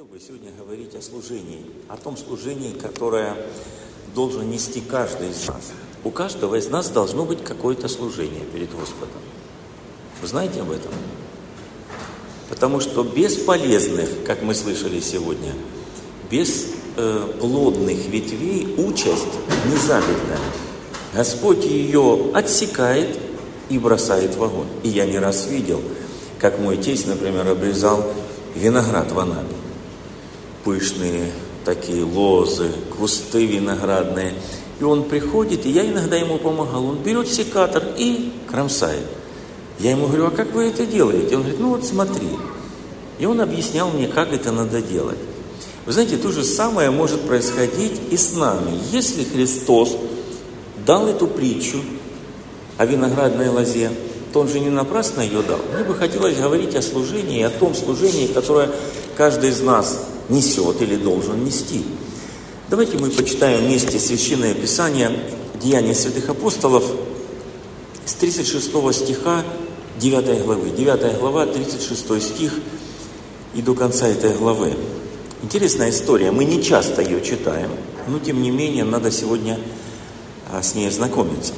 хотел бы сегодня говорить о служении, о том служении, которое должен нести каждый из нас. У каждого из нас должно быть какое-то служение перед Господом. Вы знаете об этом? Потому что без полезных, как мы слышали сегодня, без плодных ветвей участь незавидная. Господь ее отсекает и бросает в огонь. И я не раз видел, как мой тесть, например, обрезал виноград в Анапе. Пышные такие лозы, кусты виноградные. И он приходит, и я иногда ему помогал. Он берет секатор и кромсает. Я ему говорю: а как вы это делаете? Он говорит: ну вот смотри. И он объяснял мне, как это надо делать. Вы знаете, то же самое может происходить и с нами. Если Христос дал эту притчу о виноградной лозе, то Он же не напрасно ее дал. Мне бы хотелось говорить о служении, о том служении, которое каждый из нас несет или должен нести. Давайте мы почитаем вместе Священное Писание, Деяния святых апостолов, с 36 стиха 9 главы. 9 глава, 36 стих и до конца этой главы. Интересная история. Мы не часто ее читаем, но тем не менее надо сегодня с ней ознакомиться.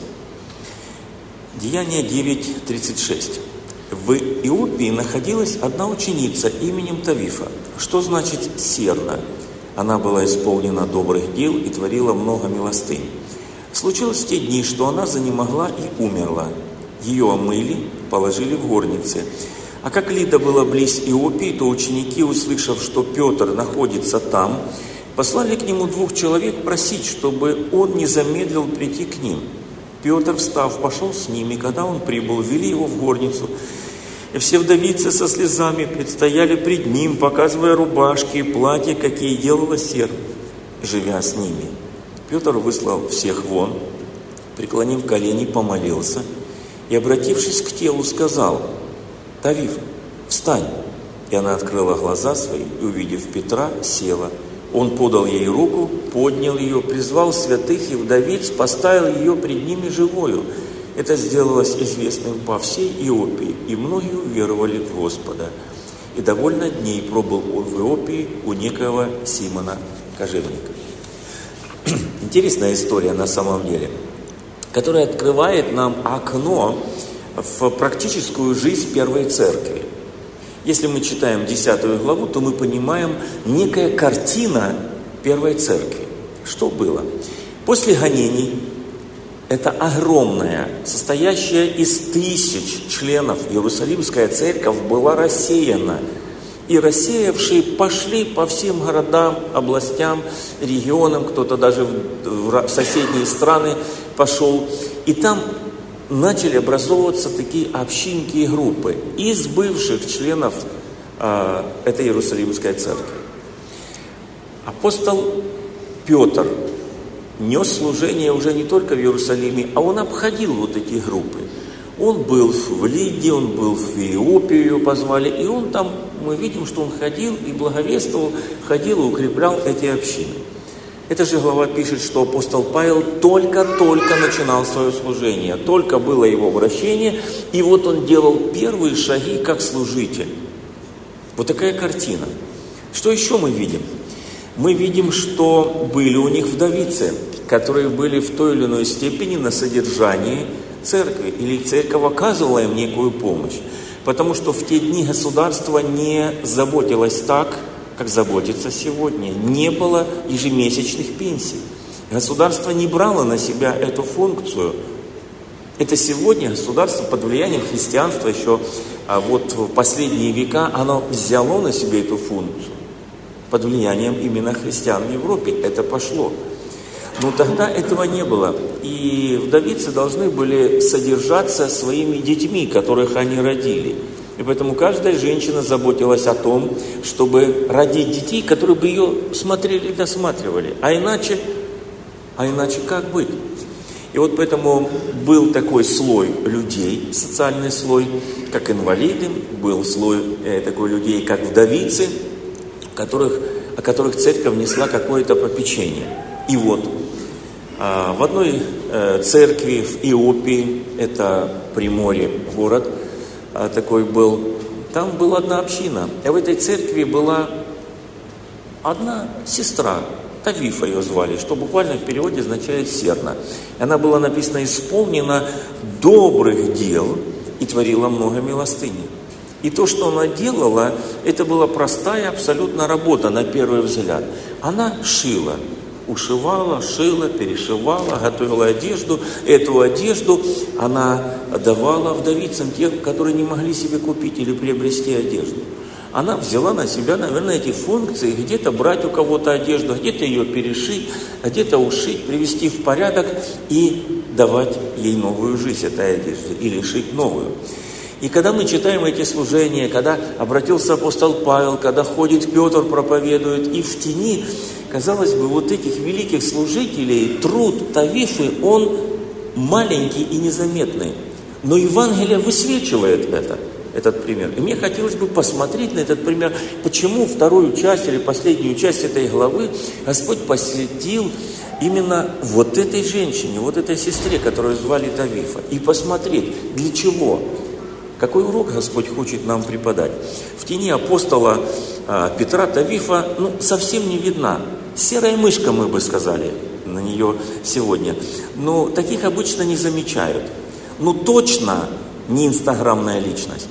Деяния 9:36. В Иопии находилась одна ученица именем Тавифа, что значит «серна». Она была исполнена добрых дел и творила много милостынь. Случилось в те дни, что она занемогла и умерла. Ее омыли, положили в горнице. А как Лидда была близ Иопии, то ученики, услышав, что Петр находится там, послали к нему 2 человек просить, чтобы он не замедлил прийти к ним. Петр, встав, пошел с ними. Когда он прибыл, ввели его в горницу. И все вдовицы со слезами предстояли пред ним, показывая рубашки и платья, какие делала серна, живя с ними. Петр выслал всех вон, преклонив колени, помолился и, обратившись к телу, сказал: «Тавифа, встань!» И она открыла глаза свои и, увидев Петра, села. Он подал ей руку, поднял ее, призвал святых и вдовиц, поставил ее пред ними живою. Это сделалось известным по всей Иопии, и многие уверовали в Господа. И довольно дней пробыл он в Иопии у некоего Симона Кожевника. Интересная история на самом деле, которая открывает нам окно в практическую жизнь первой церкви. Если мы читаем 10 главу, то мы понимаем некая картина первой церкви. Что было? После гонений, это огромная, состоящая из 1000 членов, Иерусалимская церковь была рассеяна. И рассеявшие пошли по всем городам, областям, регионам, кто-то даже в соседние страны пошел. И там начали образовываться такие общинки и группы из бывших членов этой Иерусалимской церкви. Апостол Петр нес служение уже не только в Иерусалиме, а он обходил вот эти группы. Он был в Лидде, он был в Иопию, ее позвали, и он там, мы видим, что он ходил и благовествовал, ходил и укреплял эти общины. Эта же глава пишет, что апостол Павел только-только начинал свое служение, только было его обращение, и вот он делал первые шаги как служитель. Вот такая картина. Что еще мы видим? Мы видим, что были у них вдовицы, которые были в той или иной степени на содержании церкви, или церковь оказывала им некую помощь. Потому что в те дни государство не заботилось так, как заботится сегодня. Не было ежемесячных пенсий. Государство не брало на себя эту функцию. Это сегодня государство под влиянием христианства еще вот в последние века оно взяло на себя эту функцию. Под влиянием именно христиан в Европе это пошло. Но тогда этого не было. И вдовицы должны были содержаться своими детьми, которых они родили. И поэтому каждая женщина заботилась о том, чтобы родить детей, которые бы ее смотрели и досматривали. А иначе как быть? И вот поэтому был такой слой людей, социальный слой, как инвалиды, был слой такой людей, как вдовицы, о которых церковь несла какое-то попечение. И вот в одной церкви в Иопии, это Приморье, город такой был, там была одна община. И в этой церкви была одна сестра, Тавифа ее звали, что буквально в переводе означает «серна». Она была написана «исполнена добрых дел» и творила много милостыни. И то, что она делала, это была простая абсолютно работа на первый взгляд. Она шила, ушивала, шила, перешивала, готовила одежду. Эту одежду она давала вдовицам, тех, которые не могли себе купить или приобрести одежду. Она взяла на себя, наверное, эти функции, где-то брать у кого-то одежду, где-то ее перешить, где-то ушить, привести в порядок и давать ей новую жизнь этой одежде, или шить новую. И когда мы читаем эти служения, когда обратился апостол Павел, когда ходит Петр, проповедует, и в тени, казалось бы, вот этих великих служителей, труд Тавифы, он маленький и незаметный. Но Евангелие высвечивает этот пример. И мне хотелось бы посмотреть на этот пример, почему вторую часть или последнюю часть этой главы Господь посвятил именно вот этой женщине, вот этой сестре, которую звали Тавифа. И посмотреть, для чего. Какой урок Господь хочет нам преподать? В тени апостола Петра Тавифа совсем не видна. Серая мышка, мы бы сказали на нее сегодня. Но таких обычно не замечают. Точно не инстаграмная личность.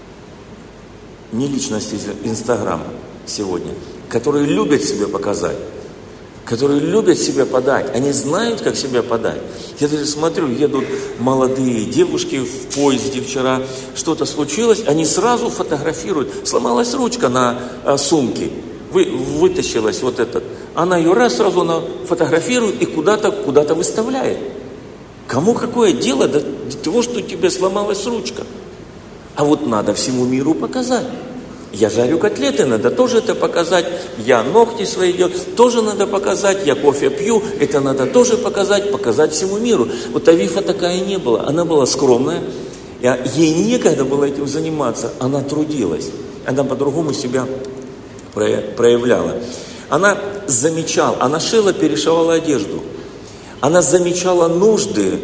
Не личность из Инстаграма сегодня, которые любят себя показать, которые любят себя подать, они знают, как себя подать. Я даже смотрю, едут молодые девушки в поезде вчера, что-то случилось, они сразу фотографируют. Сломалась ручка на сумке, вытащилась вот этот. Она ее сразу она фотографирует и куда-то выставляет. Кому какое дело до того, что у тебя сломалась ручка? А вот надо всему миру показать. Я жарю котлеты, надо тоже это показать. Я ногти свои делаю, тоже надо показать. Я кофе пью, это надо тоже показать всему миру. Вот Тавифа такая не была. Она была скромная. Ей некогда было этим заниматься. Она трудилась. Она по-другому себя проявляла. Она замечала, она шила, перешивала одежду. Она замечала нужды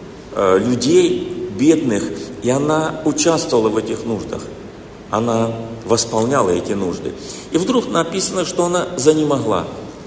людей, бедных, и она участвовала в этих нуждах. Она восполняла эти нужды. И вдруг написано, что она занемогла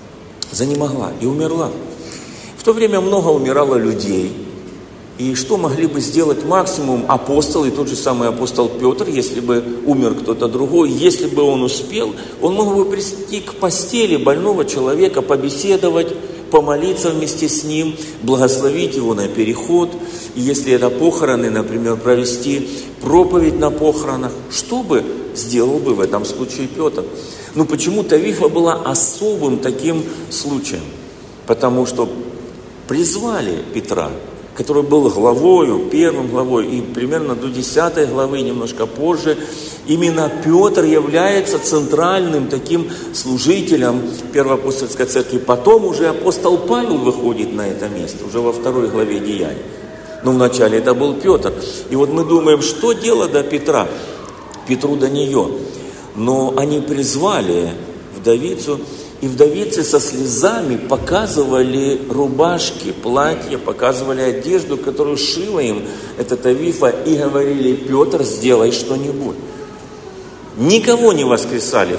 и умерла. В то время много умирало людей. И что могли бы сделать максимум апостолы, тот же самый апостол Петр, если бы умер кто-то другой, если бы он успел, он мог бы прийти к постели больного человека, побеседовать, помолиться вместе с ним, благословить его на переход. И если это похороны, например, провести проповедь на похоронах, что бы сделал бы в этом случае Петр? Почему Тавифа была особым таким случаем? Потому что призвали Петра, который был главою, первым главой, и примерно до 10 главы, немножко позже, именно Петр является центральным таким служителем Первой апостольской церкви. Потом уже апостол Павел выходит на это место, уже во 2 главе Деяний. Но вначале это был Петр. И вот мы думаем, что дело до Петра, Петру до нее. Но они призвали вдовицу, и вдовицы со слезами показывали рубашки, платья, показывали одежду, которую шила им эта Тавифа, и говорили: Петр, сделай что-нибудь. Никого не воскрешали,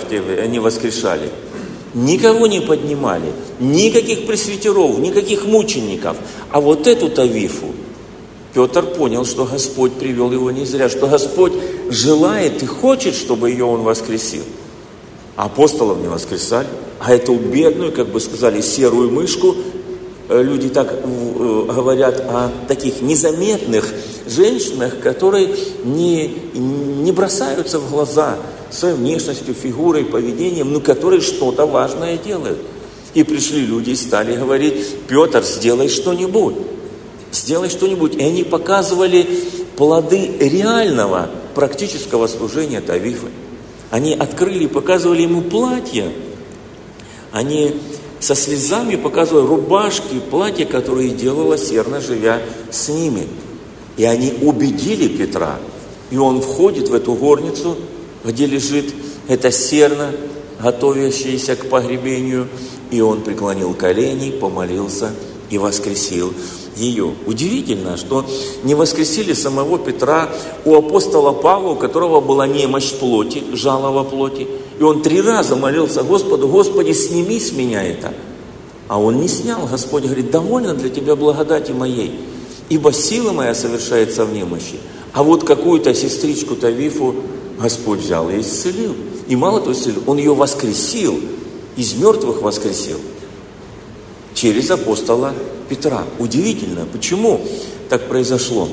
никого не поднимали, никаких пресвитеров, никаких мучеников. А вот эту Тавифу Петр понял, что Господь привел его не зря, что Господь желает и хочет, чтобы ее он воскресил. А апостолов не воскресали. А эту бедную, как бы сказали, серую мышку, люди так говорят о таких незаметных женщинах, которые не бросаются в глаза своей внешностью, фигурой, поведением, но которые что-то важное делают. И пришли люди и стали говорить: Петр, сделай что-нибудь. Сделай что-нибудь. И они показывали плоды реального практического служения Тавифы. Они открыли, показывали ему платья. Они со слезами показывали рубашки, платья, которые делала серна, живя с ними. И они убедили Петра. И он входит в эту горницу, где лежит эта серна, готовящаяся к погребению. И он преклонил колени, помолился и воскресил ее. Удивительно, что не воскресили самого Петра. У апостола Павла, у которого была немощь плоти, жало во плоти, и он 3 раза молился Господу: Господи, сними с меня это. А он не снял. Господь говорит: довольно для тебя благодати моей, ибо сила моя совершается в немощи. А вот какую-то сестричку Тавифу Господь взял и исцелил. И мало того исцелил, Он ее воскресил, из мертвых воскресил, через апостола Петра. Удивительно, почему так произошло?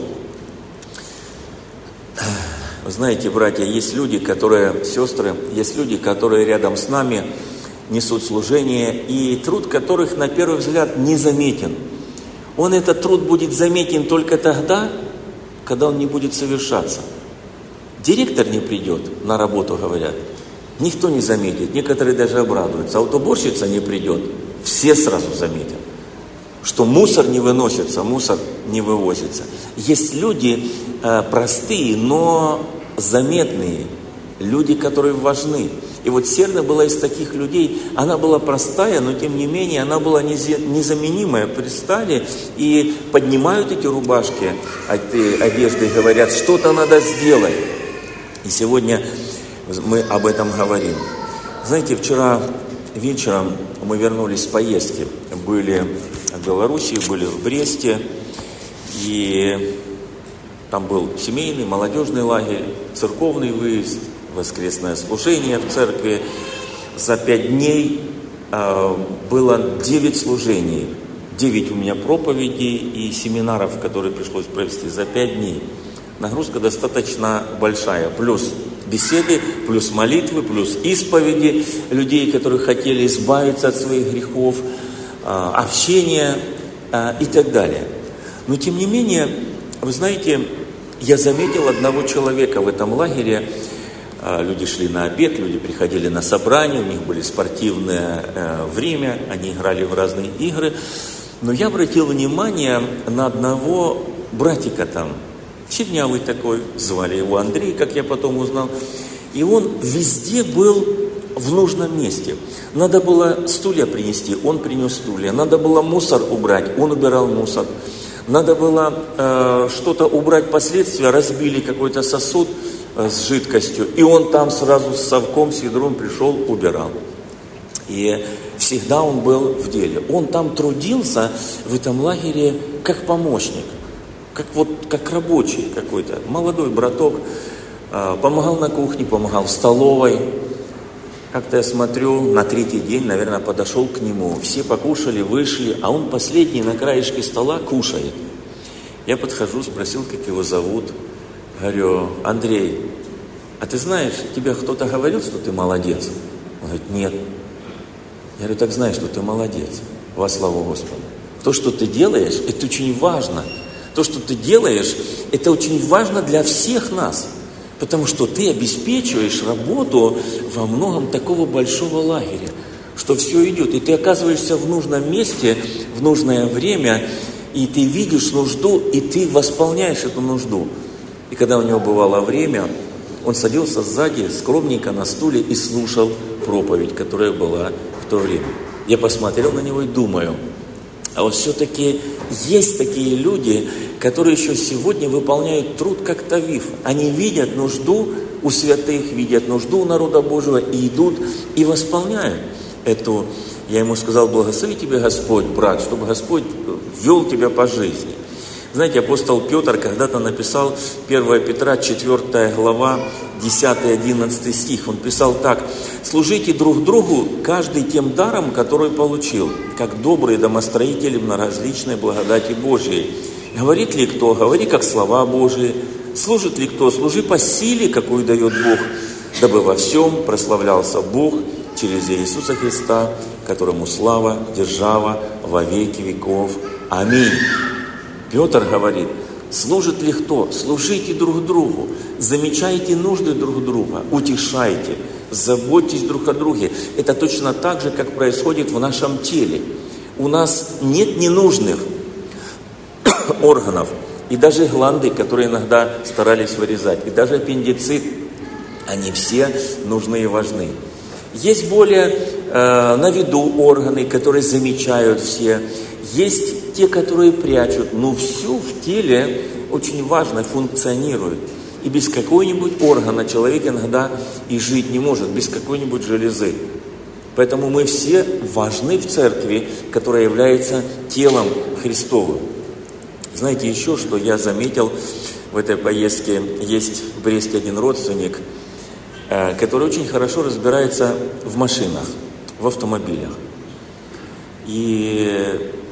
Вы знаете, братья, есть люди, сестры, есть люди, которые рядом с нами несут служение, и труд которых на первый взгляд незаметен. Этот труд будет заметен только тогда, когда он не будет совершаться. Директор не придет на работу, говорят. Никто не заметит, некоторые даже обрадуются. А вот уборщица не придет, все сразу заметят, что мусор не выносится, мусор не вывозится. Есть люди простые, но заметные, люди, которые важны. И вот Серна была из таких людей, она была простая, но тем не менее она была незаменимая. Пристали и поднимают эти рубашки, одежды, и говорят: что-то надо сделать. И сегодня мы об этом говорим. Знаете, вчера вечером мы вернулись с поездки. Были в Белоруссии, были в Бресте. И там был семейный, молодежный лагерь, церковный выезд, воскресное служение в церкви. За 5 дней было 9 служений. 9 у меня проповедей и семинаров, которые пришлось провести за 5 дней. Нагрузка достаточно большая. Плюс беседы, плюс молитвы, плюс исповеди людей, которые хотели избавиться от своих грехов, общение и так далее. Но тем не менее, вы знаете, я заметил одного человека в этом лагере. Люди шли на обед, люди приходили на собрания, у них были спортивное время, они играли в разные игры. Но я обратил внимание на одного братика там, чернявый такой, звали его Андрей, как я потом узнал. И он везде был в нужном месте. Надо было стулья принести, он принес стулья. Надо было мусор убрать, он убирал мусор. Надо было что-то убрать последствия, разбили какой-то сосуд с жидкостью, и он там сразу с совком, с ведром пришел, убирал. И всегда он был в деле. Он там трудился в этом лагере как помощник, как рабочий какой-то, молодой браток, помогал на кухне, помогал в столовой. Как-то я смотрю, на 3-й день, наверное, подошел к нему, все покушали, вышли, а он последний на краешке стола кушает. Я подхожу, спросил, как его зовут. Говорю: Андрей, а ты знаешь, тебе кто-то говорил, что ты молодец? Он говорит: нет. Я говорю: так знаешь, что ты молодец, во славу Господа. То, что ты делаешь, это очень важно. То, что ты делаешь, это очень важно для всех нас. Потому что ты обеспечиваешь работу во многом такого большого лагеря, что все идет. И ты оказываешься в нужном месте, в нужное время, и ты видишь нужду, и ты восполняешь эту нужду. И когда у него бывало время, он садился сзади, скромненько на стуле и слушал проповедь, которая была в то время. Я посмотрел на него и думаю, а вот все-таки есть такие люди, которые еще сегодня выполняют труд как Тавиф. Они видят нужду у святых, видят нужду у народа Божьего и идут и восполняют эту. Я ему сказал: благослови тебя Господь, брат, чтобы Господь вел тебя по жизни. Знаете, апостол Петр когда-то написал 1 Петра, 4 глава, 10-11 стих. Он писал так: «Служите друг другу, каждый тем даром, который получил, как добрые домостроители в многоразличной благодати Божией. Говорит ли кто, говори как слова Божии. Служит ли кто, служи по силе, какую дает Бог, дабы во всем прославлялся Бог через Иисуса Христа, которому слава, держава во веки веков. Аминь». Петр говорит: служит ли кто? Служите друг другу, замечайте нужды друг друга, утешайте, заботьтесь друг о друге. Это точно так же, как происходит в нашем теле. У нас нет ненужных органов, и даже гланды, которые иногда старались вырезать, и даже аппендицит, они все нужны и важны. Есть более на виду органы, которые замечают все. есть те, которые прячут, но все в теле очень важно функционирует. И без какого-нибудь органа человек иногда и жить не может, без какой-нибудь железы. Поэтому мы все важны в церкви, которая является телом Христовым. Знаете, еще что я заметил в этой поездке, есть в Бресте один родственник, который очень хорошо разбирается в машинах, в автомобилях. И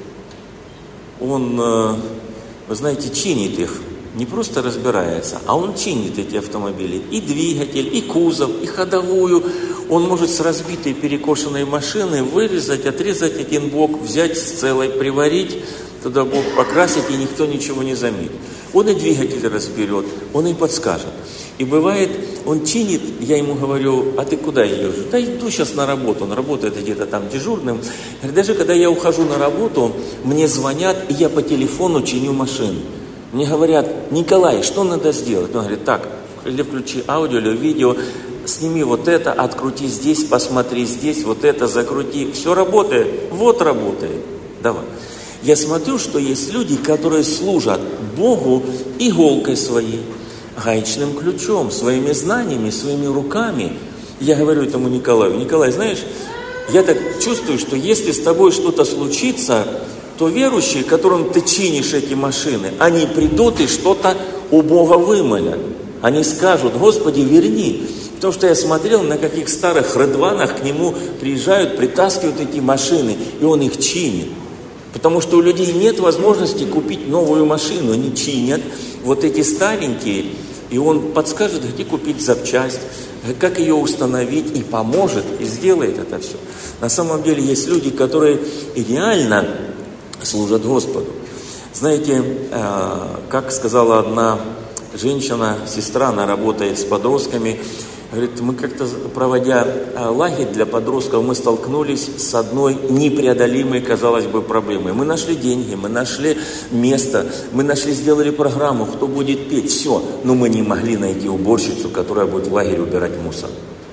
он, вы знаете, чинит их, не просто разбирается, а он чинит эти автомобили, и двигатель, и кузов, и ходовую. Он может с разбитой перекошенной машины вырезать, отрезать один бок, взять с целой, приварить, туда бок покрасить, и никто ничего не заметит. Он и двигатель разберет, он и подскажет. И бывает, он чинит, я ему говорю: а ты куда идешь? Да иду сейчас на работу, он работает где-то там дежурным. Даже когда я ухожу на работу, мне звонят, и я по телефону чиню машину. Мне говорят: Николай, что надо сделать? Он говорит: так, или включи аудио, или видео, сними вот это, открути здесь, посмотри здесь, вот это закрути. Все работает? Вот работает. Давай. Я смотрю, что есть люди, которые служат Богу иголкой своей, гаечным ключом, своими знаниями, своими руками. Я говорю этому Николаю: Николай, знаешь, я так чувствую, что если с тобой что-то случится, то верующие, которым ты чинишь эти машины, они придут и что-то у Бога вымолят. Они скажут: Господи, верни. Потому что я смотрел, на каких старых редванах к нему приезжают, притаскивают эти машины, и он их чинит. Потому что у людей нет возможности купить новую машину, они чинят вот эти старенькие, и он подскажет, где купить запчасть, как ее установить, и поможет, и сделает это все. На самом деле есть люди, которые реально служат Господу. Знаете, как сказала одна женщина, сестра, она работает с подростками, говорит: мы как-то, проводя лагерь для подростков, мы столкнулись с одной непреодолимой, казалось бы, проблемой. Мы нашли деньги, мы нашли место, сделали программу, кто будет петь, все. Но мы не могли найти уборщицу, которая будет в лагере убирать мусор.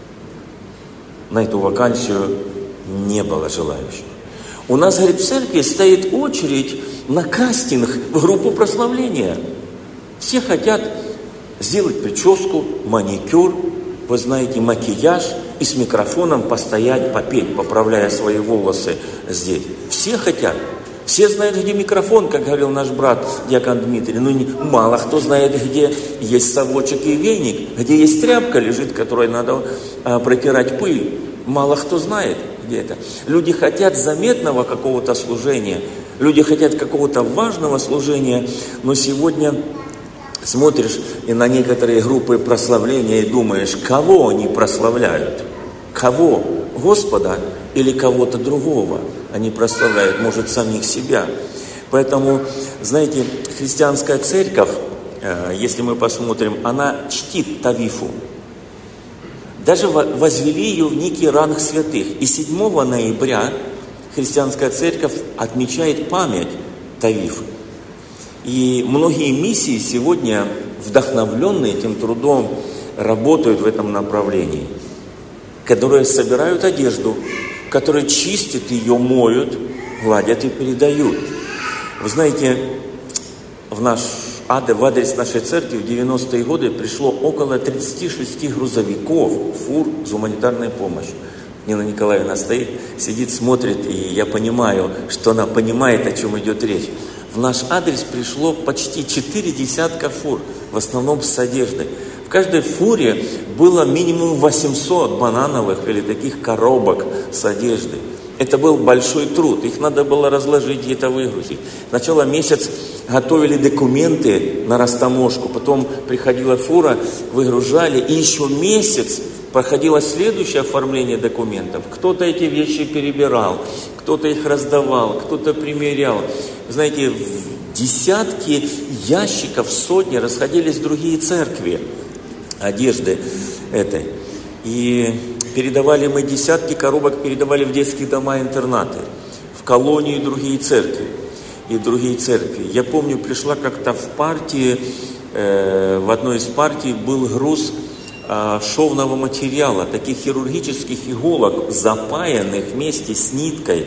На эту вакансию не было желающих. У нас, говорит, в церкви стоит очередь на кастинг в группу прославления. Все хотят сделать прическу, маникюр, вы знаете, макияж, и с микрофоном постоять, попеть, поправляя свои волосы здесь. Все хотят. Все знают, где микрофон, как говорил наш брат Диакон Дмитрий. Мало кто знает, где есть совочек и веник, где есть тряпка лежит, которой надо протирать пыль. Мало кто знает, где это. Люди хотят заметного какого-то служения, люди хотят какого-то важного служения, но сегодня смотришь и на некоторые группы прославления и думаешь, кого они прославляют? Кого? Господа или кого-то другого? Они прославляют, может, самих себя. Поэтому, знаете, христианская церковь, если мы посмотрим, она чтит Тавифу. Даже возвели ее в некий ранг святых. И 7 ноября христианская церковь отмечает память Тавифы. И многие миссии сегодня, вдохновленные этим трудом, работают в этом направлении, которые собирают одежду, которые чистят ее, моют, гладят и передают. Вы знаете, в адрес нашей церкви в 90-е годы пришло около 36 грузовиков, фур с гуманитарной помощью. Нина Николаевна стоит, сидит, смотрит, и я понимаю, что она понимает, о чем идет речь. В наш адрес пришло почти 4 десятка фур, в основном с одеждой. В каждой фуре было минимум 800 банановых или таких коробок с одеждой. Это был большой труд, их надо было разложить, где-то выгрузить. Сначала месяц готовили документы на растаможку, потом приходила фура, выгружали, и еще месяц проходило следующее оформление документов. Кто-то эти вещи перебирал, кто-то их раздавал, кто-то примерял. Знаете, в десятки ящиков, сотни расходились в другие церкви одежды этой. И передавали мы десятки коробок, передавали в детские дома-интернаты, в колонии и другие церкви. Я помню, пришла как-то в партии, в одной из партий был груз шовного материала, таких хирургических иголок, запаянных вместе с ниткой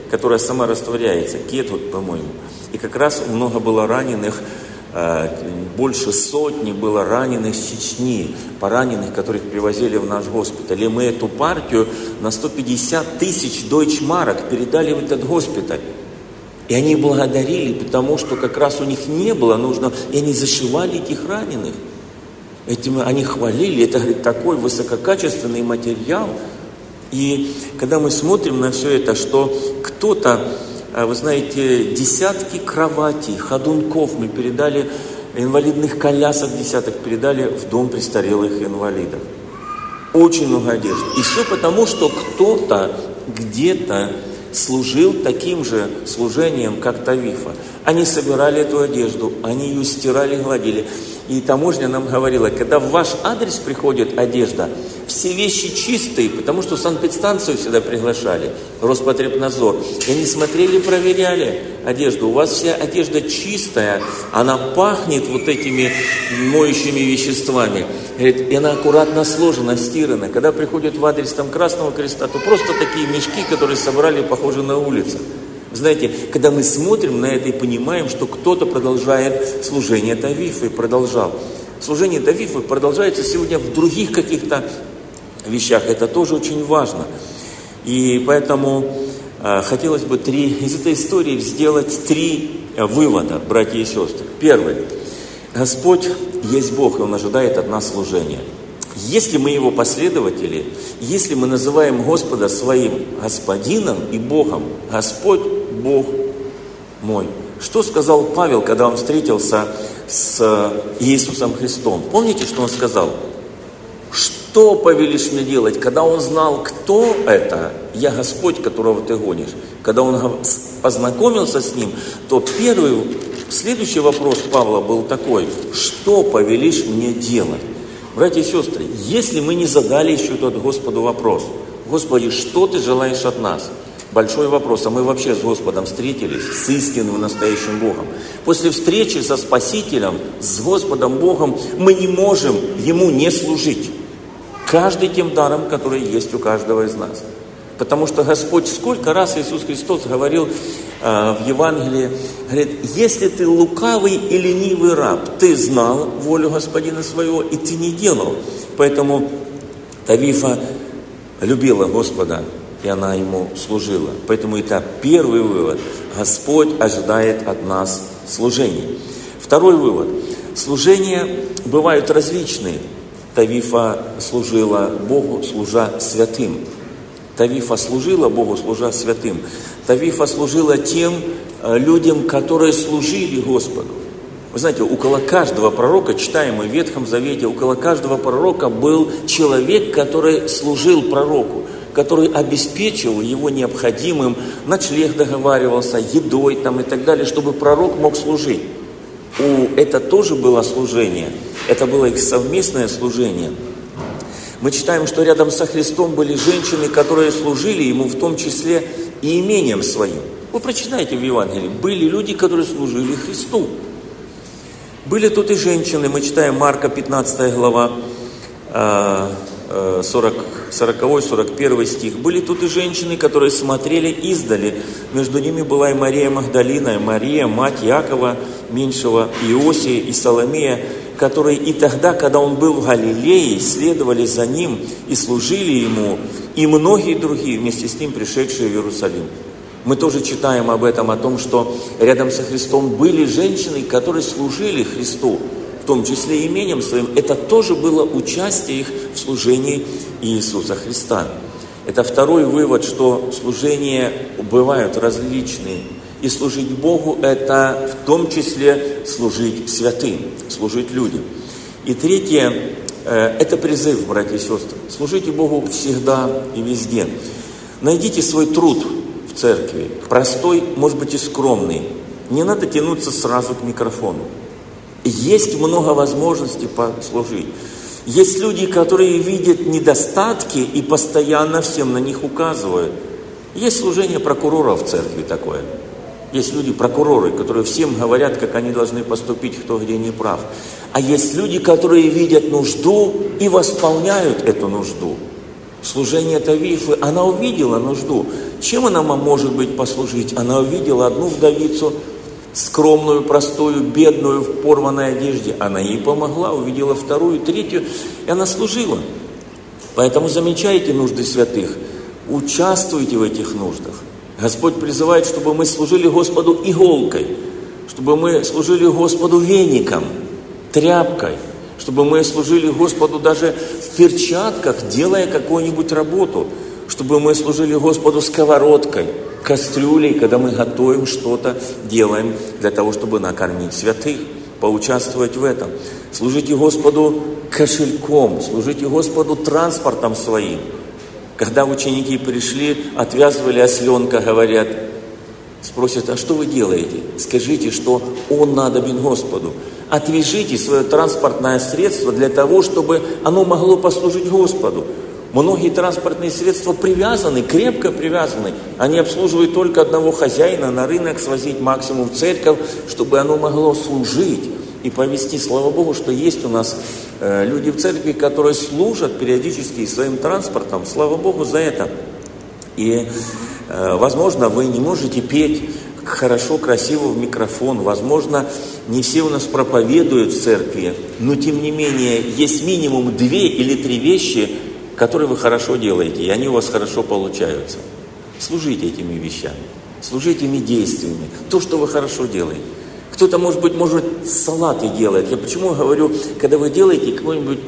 которая сама растворяется, кет, вот, по-моему. И как раз много было раненых, больше сотни было раненых с Чечни, пораненных, которых привозили в наш госпиталь. И мы эту партию на 150 тысяч дойчмарок передали в этот госпиталь. И они благодарили, потому что как раз у них не было нужно, и они зашивали этих раненых. Этим они хвалили, это, говорит, такой высококачественный материал. И когда мы смотрим на все это, что кто-то, вы знаете, десятки кроватей, ходунков мы передали, инвалидных колясок десяток передали в дом престарелых инвалидов. Очень много одежды. И все потому, что кто-то где-то служил таким же служением, как Тавифа. Они собирали эту одежду, они ее стирали, гладили. И таможня нам говорила, когда в ваш адрес приходит одежда, все вещи чистые, потому что санэпидстанцию всегда приглашали, Роспотребнадзор. И они смотрели, проверяли одежду. У вас вся одежда чистая, она пахнет вот этими моющими веществами. Говорит, и она аккуратно сложена, стирана. Когда приходит в адрес там Красного Креста, то просто такие мешки, которые собрали, похожи на улицах. Знаете, когда мы смотрим на это и понимаем, что кто-то продолжает служение Тавифы, продолжал. Служение Тавифы продолжается сегодня в других каких-то вещах. Это тоже очень важно. И поэтому хотелось бы из этой истории сделать 3 вывода, братья и сестры. Первый. Господь есть Бог, и Он ожидает от нас служения. Если мы Его последователи, если мы называем Господа своим Господином и Богом, Господь, Бог мой. Что сказал Павел, когда он встретился с Иисусом Христом? Помните, что он сказал? Что повелишь мне делать? Когда он знал, кто это, я Господь, которого ты гонишь. Когда он познакомился с ним, то следующий вопрос Павла был такой: что повелишь мне делать? Братья и сестры, если мы не задали еще этот Господу вопрос: Господи, что ты желаешь от нас? Большой вопрос, а мы вообще с Господом встретились, с истинным настоящим Богом. После встречи со Спасителем, с Господом Богом, мы не можем Ему не служить. Каждый тем даром, который есть у каждого из нас. Потому что Господь, сколько раз Иисус Христос говорил в Евангелии, говорит, если ты лукавый и ленивый раб, ты знал волю Господина своего, и ты не делал. Поэтому Тавифа любила Господа, и она Ему служила. Поэтому это первый вывод. Господь ожидает от нас служения. Второй вывод. Служения бывают различные. Тавифа служила Богу, служа святым. Тавифа служила Богу, служа святым. Тавифа служила тем людям, которые служили Господу. Вы знаете, около каждого пророка, читаем мы в Ветхом Завете, около каждого пророка был человек, который служил пророку, который обеспечивал его необходимым, ночлег договаривался, едой там и так далее, чтобы пророк мог служить. Это тоже было служение, это было их совместное служение. Мы читаем, что рядом со Христом были женщины, которые служили Ему, в том числе и имением своим. Вы прочитайте в Евангелии, были люди, которые служили Христу. Были тут и женщины, мы читаем Марка 15 глава, 40-41 стих. Были тут и женщины, которые смотрели издали. Между ними была и Мария Магдалина, и Мария, мать Иакова меньшего, Иосия и Соломея, которые и тогда, когда он был в Галилее, следовали за ним и служили ему, и многие другие вместе с ним, пришедшие в Иерусалим. Мы тоже читаем об этом, о том, что рядом со Христом были женщины, которые служили Христу, в том числе имением своим. Это тоже было участие их в служении Иисуса Христа. Это второй вывод, что служения бывают различные. И служить Богу – это в том числе служить святым, служить людям. И третье – это призыв, братья и сестры. Служите Богу всегда и везде. Найдите свой труд в церкви, простой, может быть, и скромный. Не надо тянуться сразу к микрофону. Есть много возможностей послужить. Есть люди, которые видят недостатки и постоянно всем на них указывают. Есть служение прокурора в церкви такое. Есть люди, прокуроры, которые всем говорят, как они должны поступить, кто где не прав. А есть люди, которые видят нужду и восполняют эту нужду. Служение Тавифы, она увидела нужду. Чем она может быть послужить? Она увидела одну вдовицу, скромную, простую, бедную, в порванной одежде. Она ей помогла, увидела вторую, третью, и она служила. Поэтому замечайте нужды святых, участвуйте в этих нуждах. Господь призывает, чтобы мы служили Господу иголкой, чтобы мы служили Господу веником, тряпкой, чтобы мы служили Господу даже в перчатках, делая какую-нибудь работу, чтобы мы служили Господу сковородкой, кастрюлей, когда мы готовим что-то, делаем для того, чтобы накормить святых, поучаствовать в этом. Служите Господу кошельком, служите Господу транспортом своим. Когда ученики пришли, отвязывали осленка, говорят, спросят, а что вы делаете? Скажите, что он надобен Господу. Отвяжите свое транспортное средство для того, чтобы оно могло послужить Господу. Многие транспортные средства привязаны, крепко привязаны. Они обслуживают только одного хозяина, на рынок свозить, максимум в церковь, чтобы оно могло служить и повести. Слава Богу, что есть у нас люди в церкви, которые служат периодически своим транспортом. Слава Богу за это. И, возможно, вы не можете петь хорошо, красиво в микрофон. Возможно, не все у нас проповедуют в церкви, но тем не менее есть минимум 2 или 3 вещи, которые вы хорошо делаете, и они у вас хорошо получаются. Служите этими вещами, служите этими действиями, то, что вы хорошо делаете. Кто-то, может быть, салаты делает. Я почему говорю, когда вы делаете какое-нибудь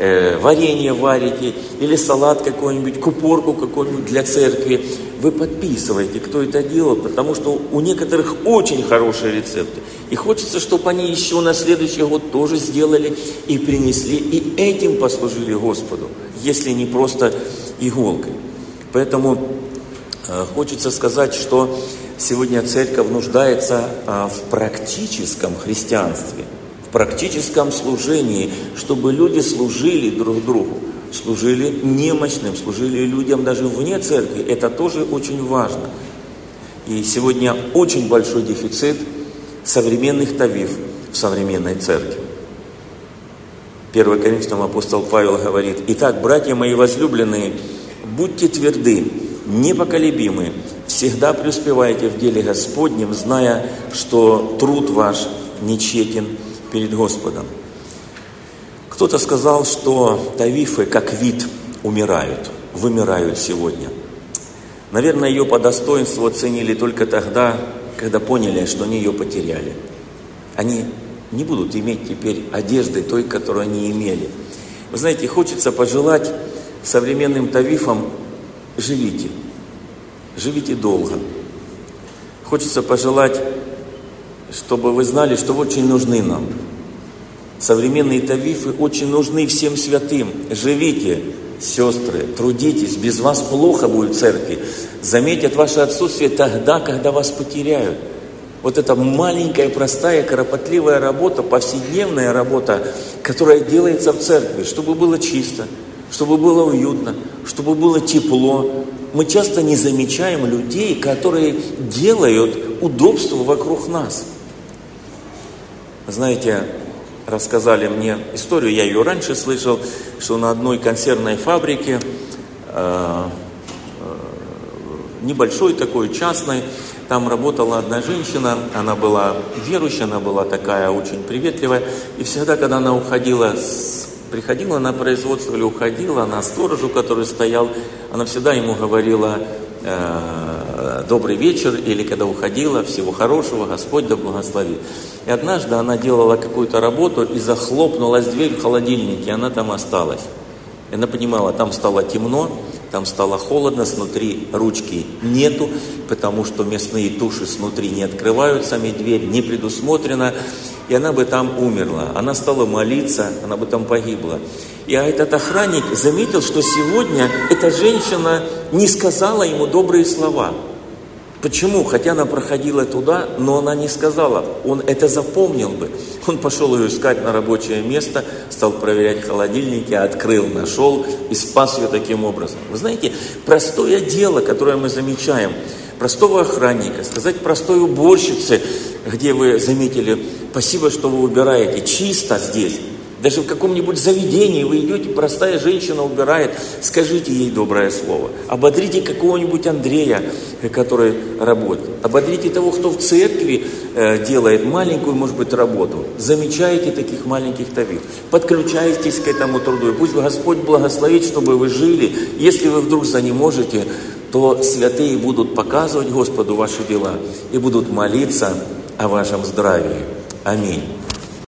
варенье варите, или салат какой-нибудь, купорку какую-нибудь для церкви, вы подписываете, кто это делал, потому что у некоторых очень хорошие рецепты. И хочется, чтобы они еще на следующий год тоже сделали и принесли, и этим послужили Господу, если не просто иголкой. Поэтому хочется сказать, что сегодня церковь нуждается в практическом христианстве, в практическом служении, чтобы люди служили друг другу, служили немощным, служили людям даже вне церкви. Это тоже очень важно. И сегодня очень большой дефицит современных тавиф в современной церкви. 1 Коринфянам апостол Павел говорит: «Итак, братья мои возлюбленные, будьте тверды, непоколебимы, всегда преуспевайте в деле Господнем, зная, что труд ваш нечетен перед Господом». Кто-то сказал, что тавифы как вид вымирают сегодня. Наверное, ее по достоинству оценили только тогда, когда поняли, что они ее потеряли. Они не будут иметь теперь одежды той, которую они имели. Вы знаете, хочется пожелать современным тавифам: живите долго. Хочется пожелать, чтобы вы знали, что вы очень нужны нам. Современные тавифы очень нужны всем святым. Живите, сестры, трудитесь, без вас плохо будет в церкви. Заметят ваше отсутствие тогда, когда вас потеряют. Вот эта маленькая, простая, кропотливая работа, повседневная работа, которая делается в церкви, чтобы было чисто, чтобы было уютно, чтобы было тепло. Мы часто не замечаем людей, которые делают удобство вокруг нас. Знаете, рассказали мне историю, я ее раньше слышал, что на одной консервной фабрике, небольшой такой, частной, там работала одна женщина, она была верующая, она была такая очень приветливая, и всегда, когда она приходила на производство или уходила, на сторожу, который стоял, она всегда ему говорила: «Добрый вечер», или когда уходила: «Всего хорошего, Господь да благословит». И однажды она делала какую-то работу, и захлопнулась дверь в холодильнике, и она там осталась. И она понимала, там стало темно, там стало холодно, снутри ручки нету, потому что мясные туши снутри не открываются, дверь не предусмотрена, и она бы там умерла. Она стала молиться, она бы там погибла. И этот охранник заметил, что сегодня эта женщина не сказала ему добрые слова. Почему? Хотя она проходила туда, но она не сказала. Он это запомнил бы. Он пошел ее искать на рабочее место, стал проверять холодильники, открыл, нашел и спас ее таким образом. Вы знаете, простое дело, которое мы замечаем, простого охранника, сказать простой уборщице, где вы заметили: «Спасибо, что вы убираете, чисто здесь». Даже в каком-нибудь заведении вы идете, простая женщина убирает, скажите ей доброе слово. Ободрите какого-нибудь Андрея, который работает. Ободрите того, кто в церкви делает маленькую, может быть, работу. Замечайте таких маленьких тавит. Подключайтесь к этому труду. И пусть Господь благословит, чтобы вы жили. Если вы вдруг за не можете, то святые будут показывать Господу ваши дела и будут молиться о вашем здравии. Аминь.